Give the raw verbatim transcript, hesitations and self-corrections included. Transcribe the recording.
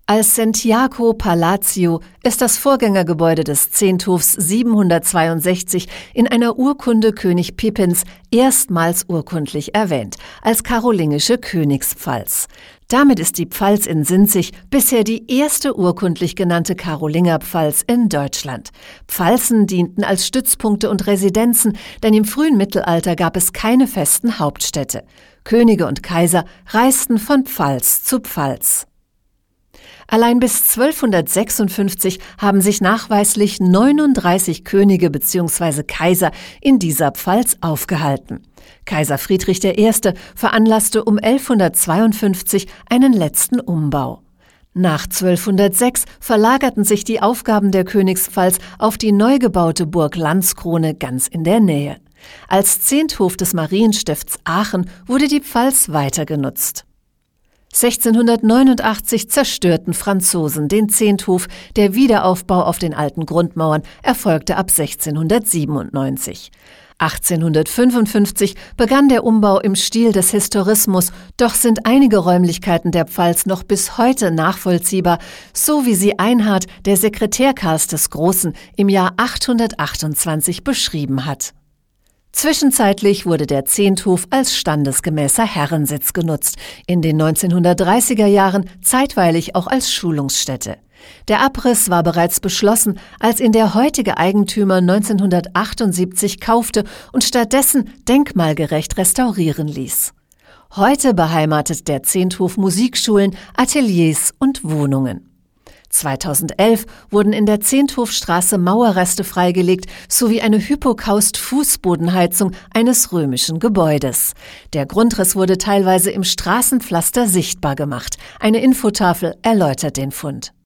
Als Centiaco Palazzo ist das Vorgängergebäude des Zehnthofs siebenhundertzweiundsechzig in einer Urkunde König Pippins erstmals urkundlich erwähnt, als karolingische Königspfalz. Damit ist die Pfalz in Sinzig bisher die erste urkundlich genannte Karolingerpfalz in Deutschland. Pfalzen dienten als Stützpunkte und Residenzen, denn im frühen Mittelalter gab es keine festen Hauptstädte. Könige und Kaiser reisten von Pfalz zu Pfalz. Allein bis zwölfhundertsechsundfünfzig haben sich nachweislich neununddreißig Könige bzw. Kaiser in dieser Pfalz aufgehalten. Kaiser Friedrich der Erste veranlasste um elfhundertzweiundfünfzig einen letzten Umbau. Nach zwölfhundertsechs verlagerten sich die Aufgaben der Königspfalz auf die neu gebaute Burg Landskrone ganz in der Nähe. Als Zehnthof des Marienstifts Aachen wurde die Pfalz weiter genutzt. sechzehnhundertneunundachtzig zerstörten Franzosen den Zehnthof, der Wiederaufbau auf den alten Grundmauern erfolgte ab sechzehnhundertsiebenundneunzig. achtzehnhundertfünfundfünfzig begann der Umbau im Stil des Historismus, doch sind einige Räumlichkeiten der Pfalz noch bis heute nachvollziehbar, so wie sie Einhard, der Sekretär Karls des Großen, im Jahr achthundertachtundzwanzig beschrieben hat. Zwischenzeitlich wurde der Zehnthof als standesgemäßer Herrensitz genutzt, in den neunzehnhundertdreißiger Jahren zeitweilig auch als Schulungsstätte. Der Abriss war bereits beschlossen, als ihn der heutige Eigentümer neunzehnhundertachtundsiebzig kaufte und stattdessen denkmalgerecht restaurieren ließ. Heute beheimatet der Zehnthof Musikschulen, Ateliers und Wohnungen. zweitausendelf wurden in der Zehnthofstraße Mauerreste freigelegt sowie eine Hypokaust-Fußbodenheizung eines römischen Gebäudes. Der Grundriss wurde teilweise im Straßenpflaster sichtbar gemacht. Eine Infotafel erläutert den Fund.